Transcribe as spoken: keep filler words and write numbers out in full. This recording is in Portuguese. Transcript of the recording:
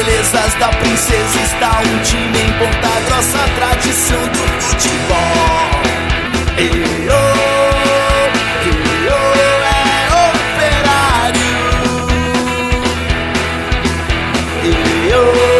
belezas da princesa está um time em Ponta Grossa, tradição do futebol. E oh, e oh, é Operário. E oh.